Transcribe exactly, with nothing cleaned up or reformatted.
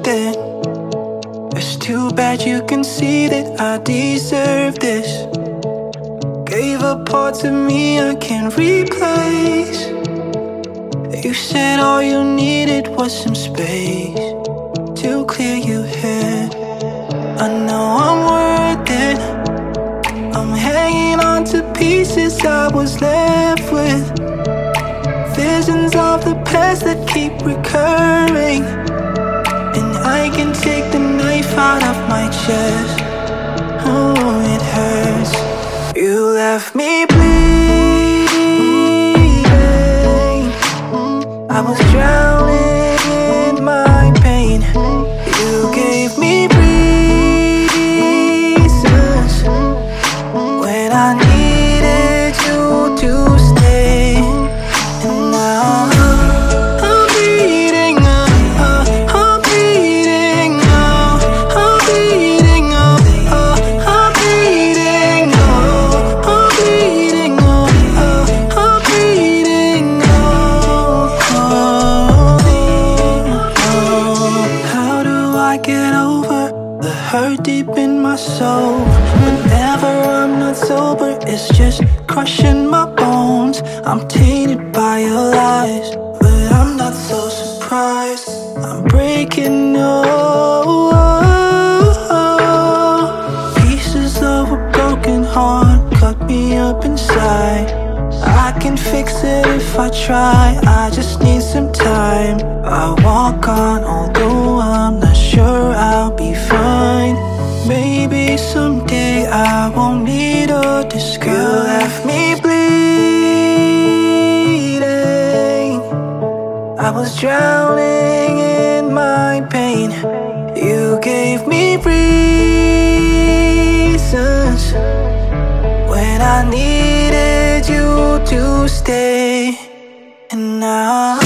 worth it. It's too bad you can see that I deserve this. Gave up parts of me I can't replace. You said all you needed was some space to clear your head. I know I'm worth it. I'm hanging on to pieces I was left with. Visions of the past that keep recurring. And I can take the knife out of my chest. Oh, it hurts. You left me bleeding. I was drowning in my pain. You gave me reasons when I needed you to stay. And now I'm bleeding out, I'm bleeding out, I'm bleeding out, I'm bleeding out, I'm bleeding out, I'm bleeding out. How do I get over the hurt deep in my soul? Whenever I'm not sober, it's just crushing my bones. I'm tainted by your lies, but I'm not so surprised. I'm breaking oh, pieces of a broken heart cut me up inside. I can fix it if I try, I just need some time. I walk on, although I'm not sure I'll be fine. Maybe someday I won't need a disguise. You left me bleeding. I was drowning in my pain. You gave me reasons when I needed you to stay. And now